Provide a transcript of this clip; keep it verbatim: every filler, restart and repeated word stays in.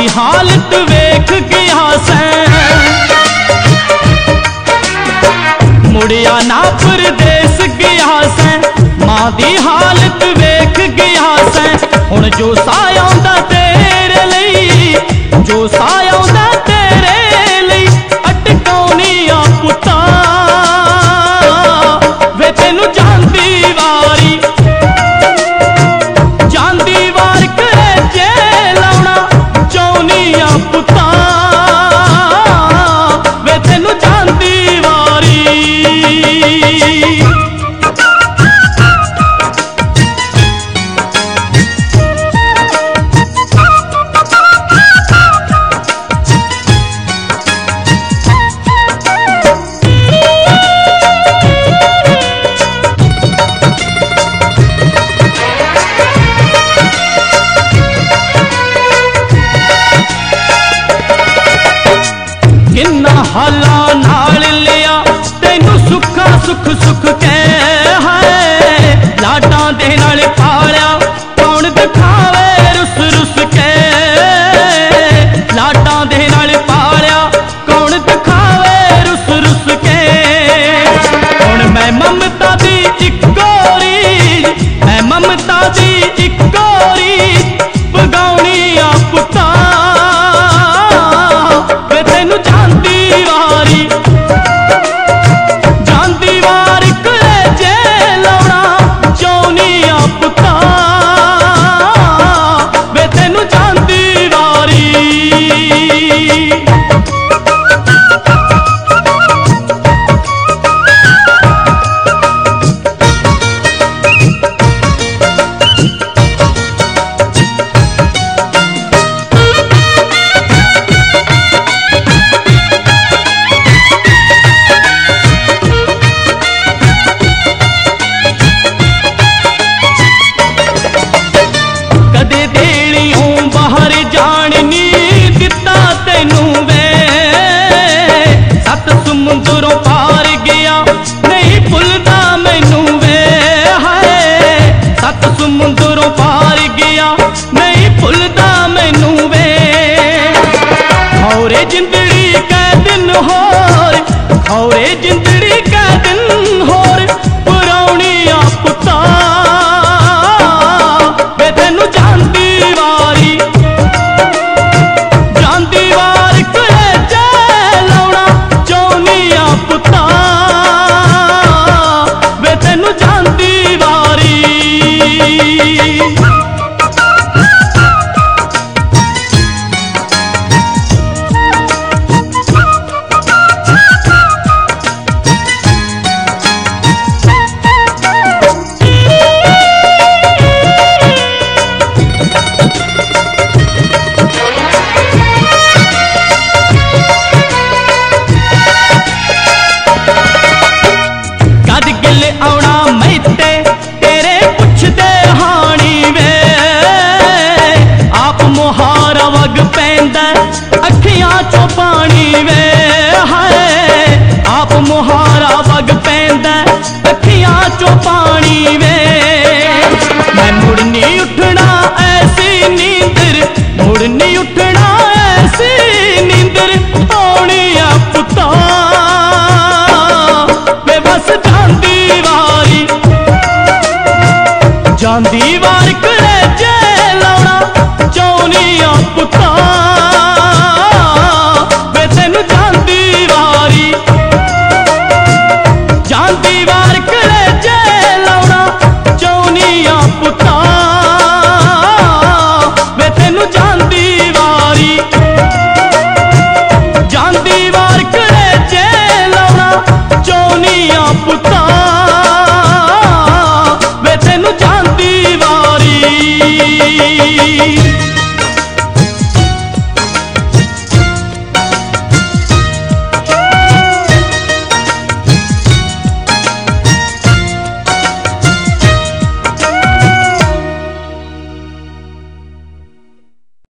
हालत वेख गया सैं, मुड़िया ना परदेस गया सैं, मां दी हालत वेख गया सैं। हुण जो साया आउंदा तेरे लई, जो साया आउंदा तेरे लई, अटकाउनी आ पुत्ता वे तैनू जांदी वारी, जांदी वार करे जे लाउणा चाहुनी आ पुत्ता वे तैनू जांदी वारी। किन्ना हाला नाल लिया तैनू सुखा सुख सुख के है, लाडां दे नाल पालिया कौन दिखावे रुस रुस के, लाडां दे नाल पालिया कौन दिखावे रुस रुस के। हुण मैं ममता दी इक गोरी, मैं ममता दी इक गोरी पगाउणी आ पुत्ता वे तैनू जांदी वारी, जांदी वार करे जे लाउणा चाहुनी आ पुत्ता वे तैनू जांदी वारी। कदे देलियों बाहर जान नी दिता तैनू वे, सत समुंदरों पार गया नहीं भुलदा मैनू वे, हाय सत समुंदरों पार गया नहीं भुलदा मैनू वे। खौरे जिंदड़ी कै दिन होर, खौरे जिंदड़ी कै दिन होर पुराउणी आ पुत्ता वे तैनू जांदी वारी, जांदी वार करे जे लाउणा चाहुनी आ पुत्ता वे तैनू जांदी वारी। कद गिले आउणा मैते तेरे पुछदे हाणी वे, आप मुहारा वग पैंदा अखियां चो पानी वे, हाय आप मुहारा वग पैंदा अखियां चो पानी वे। मैं मुड़नी उठना ऐसी नींदर, मुड़नी उठना ऐसी नींदर आउणी आ पुत्ता वे बस जांदी वारी, जांदी वार करे जे लाउणा चाहुनी आ पुत्ता वे तैनू जांदी वारी, जांदी वार करे